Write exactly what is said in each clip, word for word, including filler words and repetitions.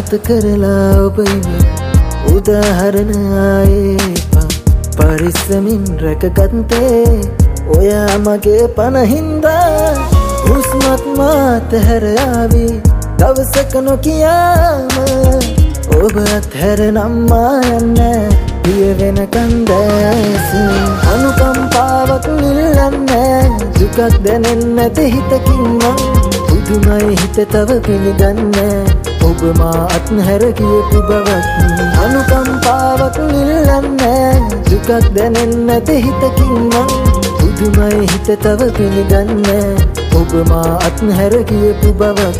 සනාථ කරලා ඔබ උදාහරණ ආයේ පරිස්සමින් රැකගත්තේ ඔයා මගේ පනහින්දා හුස්මත් මාත හැර ආවි දවසක නොකියාම ඔබ අත්හැර නම්මා යන්නේ පිය වෙන කන්දැස අනුකම්පාවක් නිල්ලන්නේ දුකක් දැනෙන්නේ නැති හිතකින් මං පුදුමයි හිත තව පිළිගන්නේ ඔබ මා අත්හැර කියපු බවක් අනුකම්පාවක් නිල්ලන්නේ දුකක් දැනෙන්නේ නැති හිතකින් මං පුදුමයි හිත තව පිළිගන්නේ ඔබ මා අත්හැර කියපු බවක්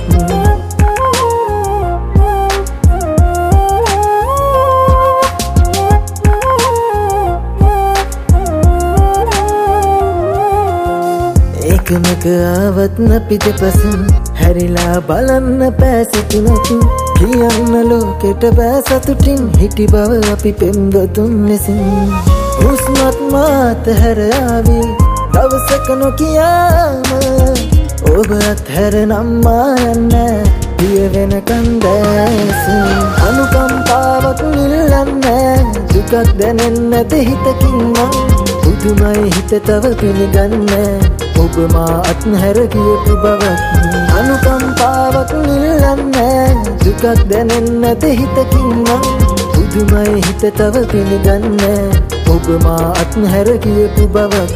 එකමක ආවත් නැපිටපසින් හැරිලා බලන්න පෑසිතුනත් කියන්න ලෝකෙට බෑ සතුටින් හිටි බව අපි පෙම්වතුන් ලෙසින් හුස්මත් මාත හැර ආවි දවසක නොකියාම ඔබ අත්හැර නම්මා යන්නේ පිය වෙන කන්දැස අනුකම්පාවක් නිල්ලන්නේ දුකක් දැනෙන්නේ නැති හිතකින් මං පුදුමයි හිත තව පිළිගන්නේ ඔබ මා අත්හැර කියපු බවක් අනුකම්පාවක් නිල්ලන්නේ දුකක් දැනෙන්නේ නැති හිතකින් මං පුදුමයි හිත තව පිළිගන්නේ ඔබ මා අත්හැර කියපු බවක්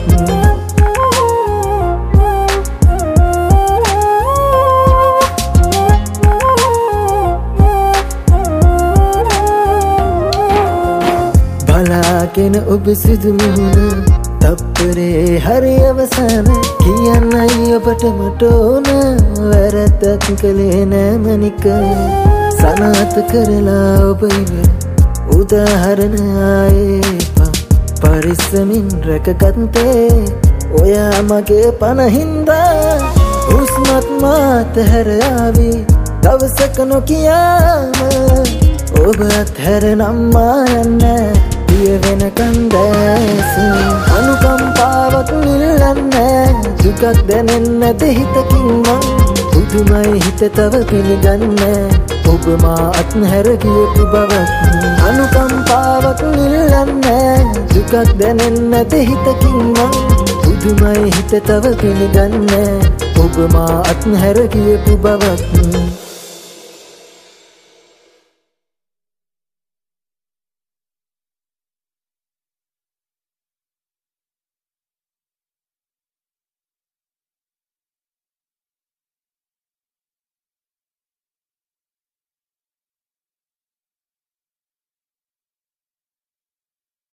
බලාගෙන ඔබ සිදු මුහුණ තප්පරේ හරි අවසාන කියන්නයි ඔබට මට ඕන වැරද්දක් කළේ නෑ මනික සනාථ කරලා ඔබ උදාහරණ ආයේ පරිස්සමින් රැකගත්තේ ඔයා මගේ පනහින්දා හුස්මත් මාත හැර ආවි දවසක නොකියාම ඔබ අත්හැර නම්මා යන්නේ පිය වෙන කන්දැස අනුකම්පාවක් නිල්ලන්නේ දුකක් දැනෙන්නේ නැති හිතකින් මං පුදුමයි හිත තව පිළිගන්නේ ඔබ මා අත්හැර කියපු බවක් අනුකම්පාවක් නිල්ලන්නේ දුකක් දැනෙන්නේ නැති හිතකින් මං පුදුමයි හිත තව පිළිගන්නේ ඔබ මා අත්හැර කියපු බවක්